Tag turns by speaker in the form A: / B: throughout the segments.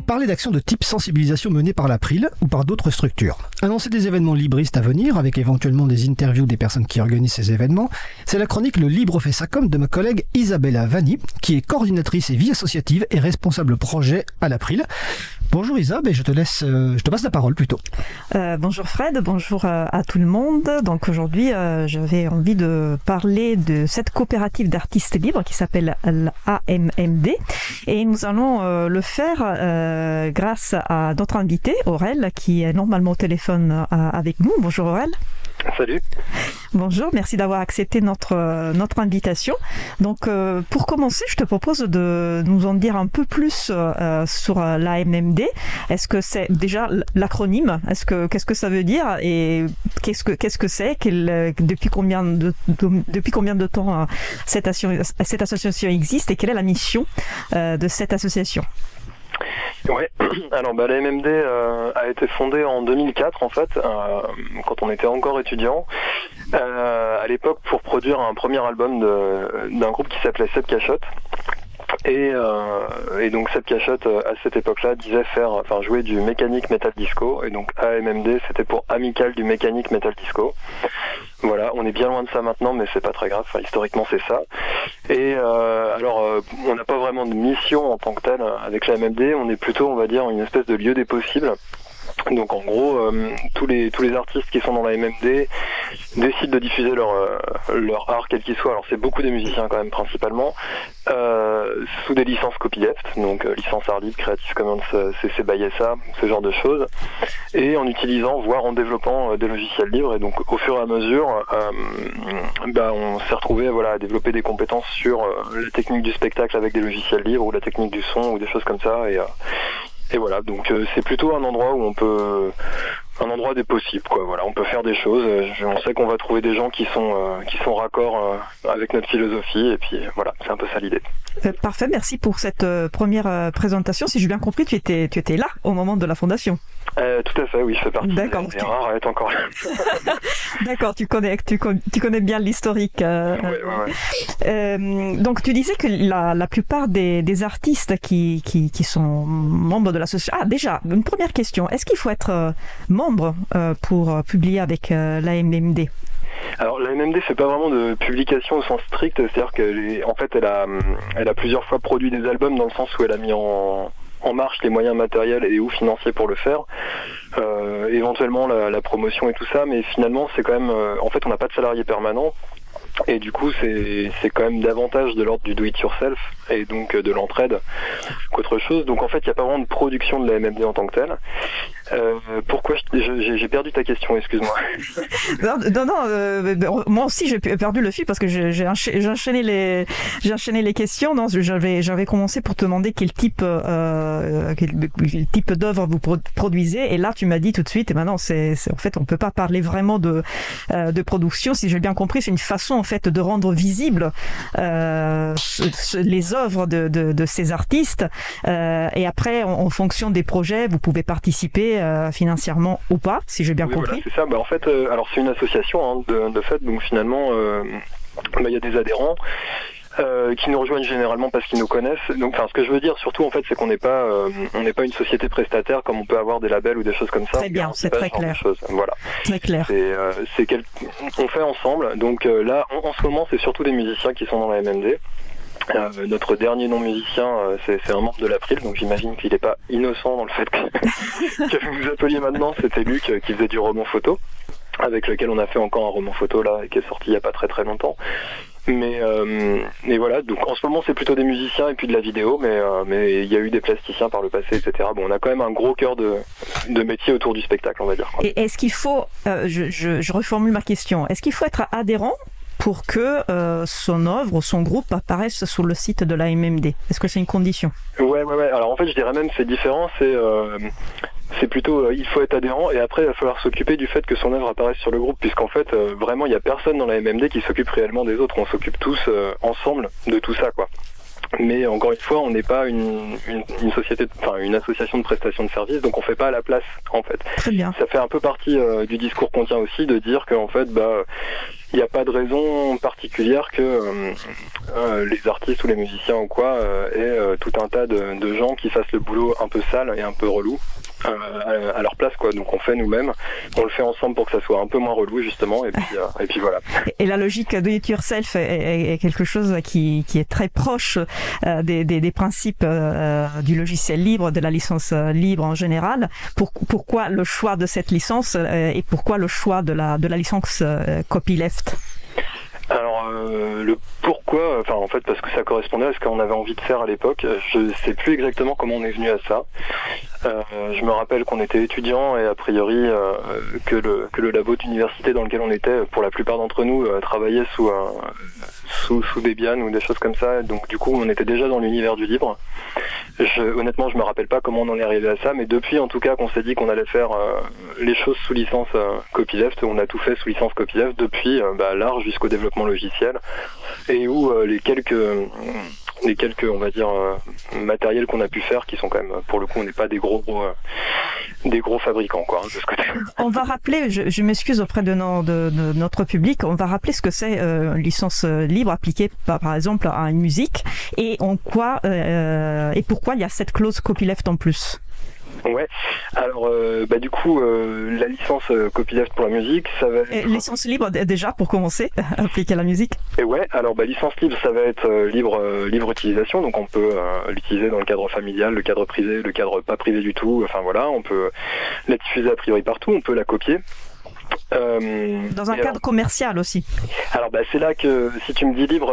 A: parler d'actions de type sensibilisation menées par l'April ou par d'autres structures. Annoncer des événements libristes à venir, avec éventuellement des interviews des personnes qui organisent ces événements, c'est la chronique Le Libre fait ça comme de ma collègue Isabella Vanni, qui est coordinatrice et vie associative et responsable projet à l'April. Bonjour Isab, et je te passe la parole plutôt.
B: Bonjour Fred, bonjour à tout le monde. Donc aujourd'hui, j'avais envie de parler de cette coopérative d'artistes libres qui s'appelle l'AMMD, et nous allons le faire grâce à notre invité Aurel, qui est normalement au téléphone avec nous. Bonjour Aurel.
C: Salut.
B: Bonjour, merci d'avoir accepté notre invitation. Donc pour commencer, je te propose de nous en dire un peu plus sur l'AMMD. Est-ce que c'est déjà l'acronyme? Qu'est-ce que ça veut dire et qu'est-ce que c'est? Depuis combien de temps cette association existe et quelle est la mission de cette association?
C: Ouais, alors l'AMMD a été fondée en 2004 en fait, quand on était encore étudiant, à l'époque pour produire un premier album d'un groupe qui s'appelait Sept Cachottes. Et donc Sept Cachottes à cette époque-là disait jouer du mécanique metal disco, et donc AMMD c'était pour Amical du mécanique metal disco. Voilà, on est bien loin de ça maintenant, mais c'est pas très grave. Historiquement, c'est ça. Et on n'a pas vraiment de mission en tant que telle avec la MMD. On est plutôt, on va dire, une espèce de lieu des possibles. Donc en gros, tous les artistes qui sont dans la MMD décident de diffuser leur art quel qu'il soit. Alors c'est beaucoup des musiciens quand même principalement, sous des licences copyleft, donc licence art libre, Creative Commons, CC by SA, ce genre de choses, et en utilisant, voire en développant des logiciels libres. Et donc au fur et à mesure, on s'est retrouvé à développer des compétences sur la technique du spectacle avec des logiciels libres, ou la technique du son, ou des choses comme ça. Et voilà, donc c'est plutôt un endroit où un endroit des possibles, quoi. Voilà, on peut faire des choses. On sait qu'on va trouver des gens qui sont raccords avec notre philosophie, et puis voilà, c'est un peu ça l'idée.
B: Parfait, merci pour cette première présentation. Si j'ai bien compris, tu étais là au moment de la fondation.
C: Tout à fait, oui, je fais partie
B: D'accord,
C: des rares à être encore là.
B: D'accord, tu connais bien l'historique.
C: Ouais.
B: Donc tu disais que la plupart des artistes qui sont membres de l'association... Ah, déjà, une première question. Est-ce qu'il faut être membre pour publier avec l'AMMD?
C: Alors la MMD fait pas vraiment de publication au sens strict, c'est-à-dire qu'en fait elle a plusieurs fois produit des albums, dans le sens où elle a mis en marche les moyens matériels et ou financiers pour le faire, éventuellement la promotion et tout ça, mais finalement c'est quand même, en fait on n'a pas de salarié permanent, et du coup c'est quand même davantage de l'ordre du do it yourself et donc de l'entraide qu'autre chose. Donc en fait il n'y a pas vraiment de production de la MMD en tant que telle. Pourquoi j'ai perdu ta question, excuse-moi.
B: Non, moi aussi j'ai perdu le fil parce que j'ai enchaîné les questions. Non, j'avais commencé pour te demander quel type d'œuvre vous produisez, et là tu m'as dit tout de suite, et maintenant en fait on peut pas parler vraiment de production. Si j'ai bien compris, c'est une façon en fait de rendre visible les œuvres de ces artistes, et après en fonction des projets vous pouvez participer financièrement ou pas, si j'ai bien compris.
C: Voilà, c'est ça. En fait, alors c'est une association de fait, donc finalement il y a des adhérents qui nous rejoignent généralement parce qu'ils nous connaissent. Donc, ce que je veux dire surtout en fait, c'est qu'on n'est pas une société prestataire comme on peut avoir des labels ou des choses comme ça.
B: Très bien, c'est très clair.
C: Voilà.
B: Très clair.
C: On fait ensemble. Donc là, en ce moment, c'est surtout des musiciens qui sont dans la MMD. Notre dernier non-musicien, c'est un membre de l'April, donc j'imagine qu'il n'est pas innocent dans le fait que vous nous appeliez maintenant. C'était Luc qui faisait du roman photo, avec lequel on a fait encore un roman photo là, qui est sorti il n'y a pas très très longtemps. Mais voilà, donc en ce moment c'est plutôt des musiciens et puis de la vidéo, mais il y a eu des plasticiens par le passé, etc. Bon, on a quand même un gros cœur de métier autour du spectacle, on va dire, quoi.
B: Et est-ce qu'il faut, je reformule ma question, est-ce qu'il faut être adhérent pour que son œuvre ou son groupe apparaisse sur le site de l'AMMD? Est-ce que c'est une condition? Ouais.
C: Alors en fait, je dirais même c'est différent. C'est plutôt il faut être adhérent, et après il va falloir s'occuper du fait que son œuvre apparaisse sur le groupe, puisqu'en fait vraiment il n'y a personne dans la MMD qui s'occupe réellement des autres. On s'occupe tous ensemble de tout ça, quoi. Mais encore une fois, on n'est pas une société, une association de prestation de services, donc on fait pas à la place en fait.
B: Très bien.
C: Ça fait un peu partie du discours qu'on tient aussi de dire qu'en fait, il n'y a pas de raison particulière que les artistes ou les musiciens ou quoi aient tout un tas de gens qui fassent le boulot un peu sale et un peu relou à leur place, quoi. Donc on fait nous-mêmes, on le fait ensemble pour que ça soit un peu moins relou justement, et puis voilà.
B: Et la logique do it yourself est quelque chose qui est très proche des principes du logiciel libre, de la licence libre en général. Pourquoi le choix de cette licence et pourquoi le choix de la licence copyleft?
C: Alors le pourquoi, en fait parce que ça correspondait à ce qu'on avait envie de faire à l'époque. Je sais plus exactement comment on est venu à ça. Je me rappelle qu'on était étudiants et a priori que le labo d'université dans lequel on était, pour la plupart d'entre nous, travaillait sous Debian ou des choses comme ça. Donc du coup on était déjà dans l'univers du libre. Honnêtement je me rappelle pas comment on en est arrivé à ça, mais depuis en tout cas qu'on s'est dit qu'on allait faire les choses sous licence copyleft, on a tout fait sous licence copyleft depuis l'art jusqu'au développement logiciel, et où les quelques on va dire matériels qu'on a pu faire, qui sont quand même, pour le coup on n'est pas des gros fabricants quoi, de ce côté.
B: On va rappeler, je m'excuse auprès de notre public, on va rappeler ce que c'est une licence libre appliquée par exemple à une musique, et en quoi et pourquoi il y a cette clause copyleft en plus.
C: Ouais, alors du coup la licence copyleft pour la musique, ça va être...
B: Licence libre déjà pour commencer, appliquée à la musique.
C: Et ouais, alors licence libre, ça va être libre utilisation, donc on peut l'utiliser dans le cadre familial, le cadre privé, le cadre pas privé du tout, enfin voilà, on peut la diffuser a priori partout, on peut la copier.
B: Dans un cadre commercial aussi.
C: Alors c'est là que si tu me dis libre,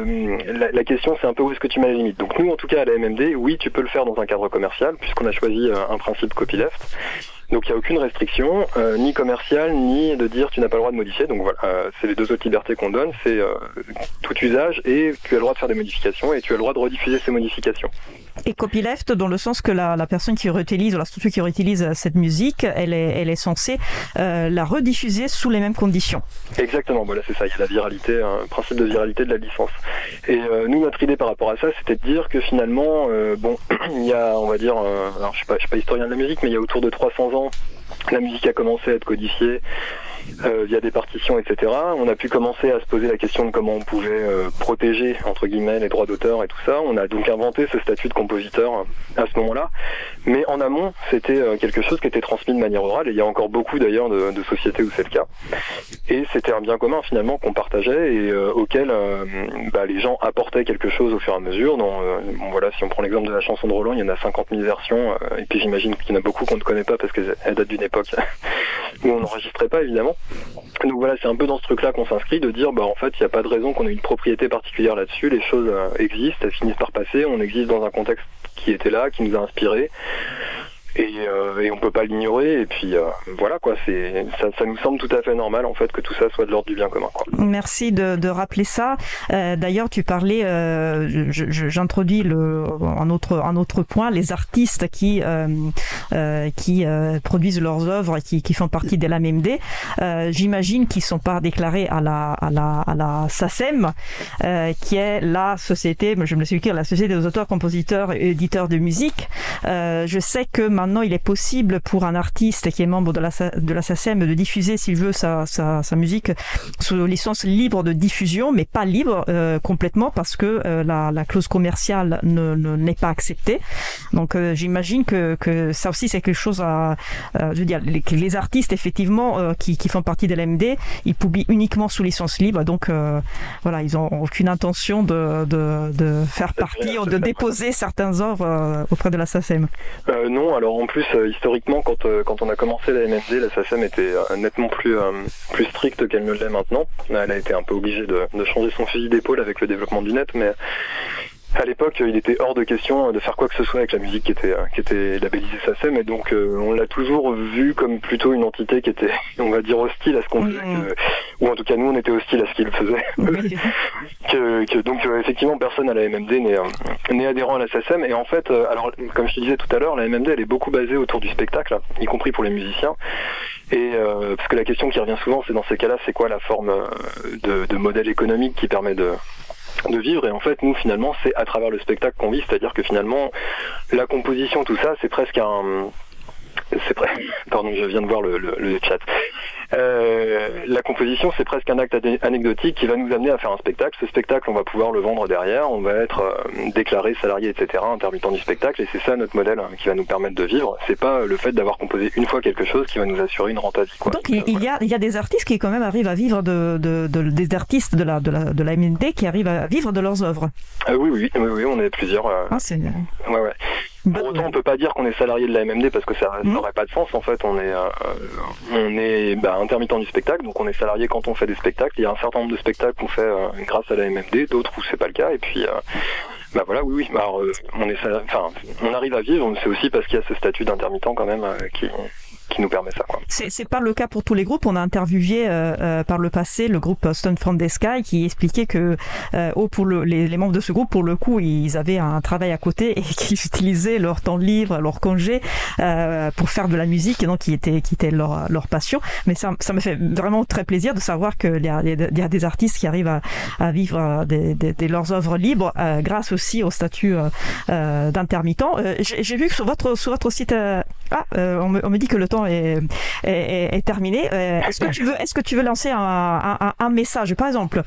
C: la question c'est un peu où est-ce que tu mets la limite. Donc nous en tout cas à la MMD, oui tu peux le faire dans un cadre commercial puisqu'on a choisi un principe copyleft. Donc il n'y a aucune restriction, ni commerciale, ni de dire tu n'as pas le droit de modifier. Donc voilà, c'est les deux autres libertés qu'on donne, c'est tout usage, et tu as le droit de faire des modifications et tu as le droit de rediffuser ces modifications.
B: Et copyleft dans le sens que la personne qui réutilise, ou la structure qui réutilise cette musique, elle est censée la rediffuser sous les mêmes conditions. Exactement, voilà c'est ça, il y a la viralité, un principe de viralité de la licence. Et nous notre idée par rapport à ça, c'était de dire que finalement, il y a, on va dire, alors je suis pas historien de la musique, mais il y a autour de 300 ans, la musique a commencé à être codifiée via des partitions, etc. On a pu commencer à se poser la question de comment on pouvait protéger, entre guillemets, les droits d'auteur et tout ça. On a donc inventé ce statut de compositeur à ce moment-là. Mais en amont, c'était quelque chose qui était transmis de manière orale, et il y a encore beaucoup d'ailleurs de sociétés où c'est le cas. Et c'était un bien commun finalement qu'on partageait et auquel les gens apportaient quelque chose au fur et à mesure. Voilà, si on prend l'exemple de la chanson de Roland, il y en a 50 000 versions, et puis j'imagine qu'il y en a beaucoup qu'on ne connaît pas parce qu'elle date d'une époque où on n'enregistrait pas évidemment. Donc voilà, c'est un peu dans ce truc-là qu'on s'inscrit, de dire en fait il n'y a pas de raison qu'on ait une propriété particulière là-dessus, les choses existent, elles finissent par passer, on existe dans un contexte qui était là, qui nous a inspiré. Et on peut pas l'ignorer, et puis voilà quoi, ça nous semble tout à fait normal en fait que tout ça soit de l'ordre du bien commun quoi. Merci de rappeler ça. D'ailleurs tu parlais, j'introduis un autre point, les artistes qui produisent leurs œuvres et qui font partie de la MMD. J'imagine qu'ils sont pas déclarés à la SACEM, qui est la société, je me le suis écrit, la société des auteurs, compositeurs et éditeurs de musique. Je sais que maintenant il est possible pour un artiste qui est membre de la SACEM de diffuser s'il veut sa musique sous licence libre de diffusion, mais pas libre complètement parce que la clause commerciale n'est pas acceptée. Donc j'imagine que ça aussi c'est quelque chose à je veux dire, les artistes effectivement qui font partie de l'MD, ils publient uniquement sous licence libre, donc voilà, ils ont aucune intention de faire partie ou de déposer certaines œuvres auprès de la SACEM.
C: Non, alors en plus historiquement quand on a commencé la MMD, la SACEM était nettement plus stricte qu'elle ne l'est maintenant. Elle a été un peu obligée de changer son fusil d'épaule avec le développement du net, mais à l'époque, il était hors de question de faire quoi que ce soit avec la musique qui était labellisée SACEM, et donc on l'a toujours vu comme plutôt une entité qui était, on va dire, hostile à ce qu'on faisait, ou en tout cas nous on était hostile à ce qu'ils faisaient. Donc effectivement personne à la MMD n'est adhérent à la SACEM, et en fait, alors comme je te disais tout à l'heure, la MMD elle est beaucoup basée autour du spectacle, y compris pour les musiciens. Et parce que la question qui revient souvent, c'est dans ces cas-là, c'est quoi la forme de modèle économique qui permet vivre. Et en fait, nous, finalement, c'est à travers le spectacle qu'on vit, c'est-à-dire que finalement, la composition, tout ça, c'est presque Pardon, je viens de voir le chat. La composition, c'est presque un acte anecdotique qui va nous amener à faire un spectacle. Ce spectacle, on va pouvoir le vendre derrière, on va être déclaré, salarié, etc., intermittent du spectacle, et c'est ça notre modèle qui va nous permettre de vivre. C'est pas le fait d'avoir composé une fois quelque chose qui va nous assurer une rente à vie, quoi.
B: Donc il y a des artistes qui quand même arrivent à vivre des artistes de la MND qui arrivent à vivre de leurs œuvres.
C: Oui, on est plusieurs.
B: C'est...
C: Ouais. Pour autant, on peut pas dire qu'on est salarié de la MMD parce que ça n'aurait pas de sens. En fait, on est intermittent du spectacle, donc on est salarié quand on fait des spectacles. Il y a un certain nombre de spectacles qu'on fait grâce à la MMD, d'autres où c'est pas le cas. Et puis, voilà, oui. Alors, on arrive à vivre, mais c'est aussi parce qu'il y a ce statut d'intermittent quand même qui nous permet ça, quoi.
B: C'est pas le cas pour tous les groupes. On a interviewé par le passé le groupe Stone from the Sky qui expliquait que pour les membres de ce groupe, pour le coup, ils avaient un travail à côté et qu'ils utilisaient leur temps libre, leur congé pour faire de la musique, et donc qui était leur passion. Mais ça me fait vraiment très plaisir de savoir qu'il y a des artistes qui arrivent à vivre de leurs œuvres libres grâce aussi au statut d'intermittent. J'ai vu que sur votre site, on me dit que le temps est terminé. Est-ce que tu veux lancer un message, par exemple,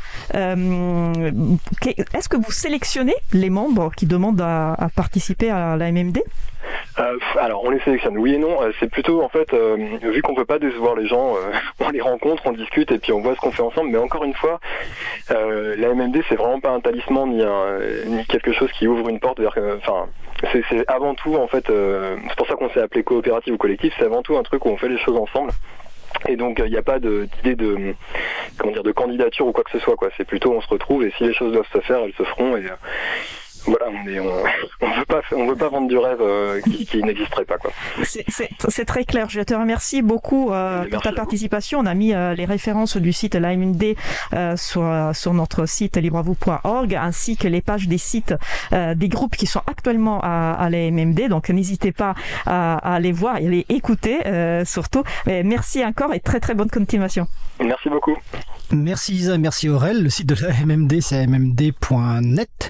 B: est-ce que vous sélectionnez les membres qui demandent à participer à la MMD?
C: Alors on les sélectionne, oui et non. C'est plutôt, en fait, vu qu'on peut pas décevoir les gens, on les rencontre, on discute et puis on voit ce qu'on fait ensemble. Mais encore une fois, la MMD, c'est vraiment pas un talisman ni quelque chose qui ouvre une porte vers. C'est avant tout, en fait, c'est pour ça qu'on s'est appelé coopérative ou collectif. C'est avant tout un truc où on fait les choses ensemble. Et donc il n'y a pas d'idée de candidature ou quoi que ce soit, quoi. C'est plutôt on se retrouve et si les choses doivent se faire, elles se feront. Et voilà, on veut pas vendre du rêve qui n'existerait pas, quoi.
B: C'est très clair. Je te remercie beaucoup pour ta participation. On a mis les références du site l'AMD sur notre site libreavou.org, ainsi que les pages des sites des groupes qui sont actuellement à l'AMD. Donc n'hésitez pas à aller voir et aller écouter surtout. Mais merci encore et très très bonne continuation.
C: Merci beaucoup.
A: Merci Isa, merci Aurel. Le site de la MMD, c'est mmd.net.